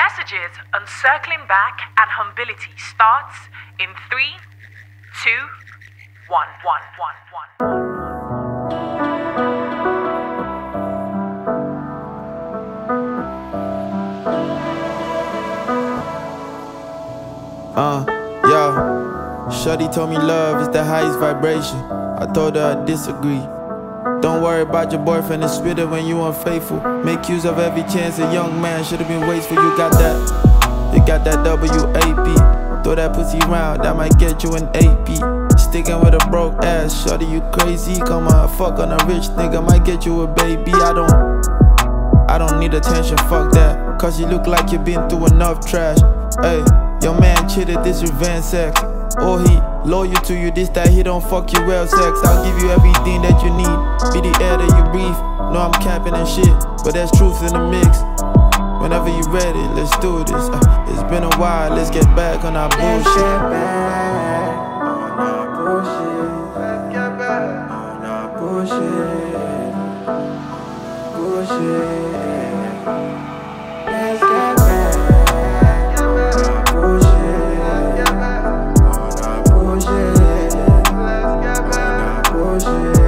messages on circling back and humility starts in 3, 2, 1, 1, 1, 1. Yo, Shorty told me love is the highest vibration. I told her I disagree. Don't worry about your boyfriend, it's bitter when you unfaithful. Make use of every chance, a young man should've been wasteful. You got that WAP. Throw that pussy round, that might get you an AP. Sticking with a broke ass, shorty you crazy. Come on, fuck on a rich nigga, might get you a baby. I don't need attention, fuck that. Cause you look like you been through enough trash. Hey, your man cheated, this revenge sex. Or he loyal to you, this that he don't fuck you well sex. I'll give you everything that you need, be the air that you breathe. No, I'm capping and shit, but there's truth in the mix. Whenever you ready, let's do this. It's been a while, let's get back on our bullshit. Let's get back on our bullshit. Let's get back on our bullshit. Bullshit. Let's get back on our bullshit. On our bullshit. Let's get back on our bullshit.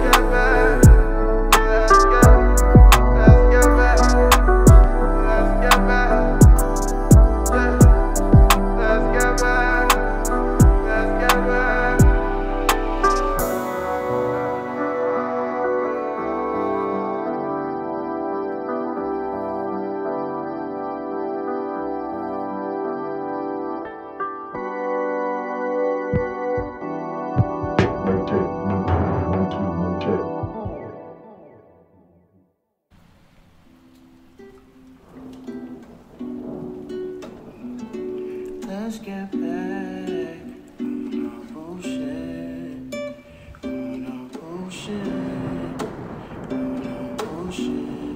Let's get back on our bullshit, on our bullshit, on our bullshit.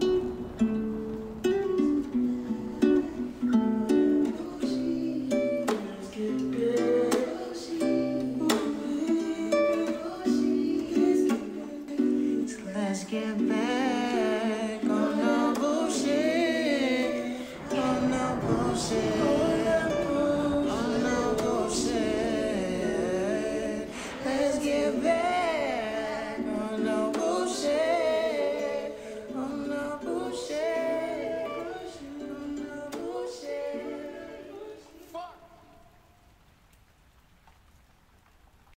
Let's get back on our bullshit, on our bullshit.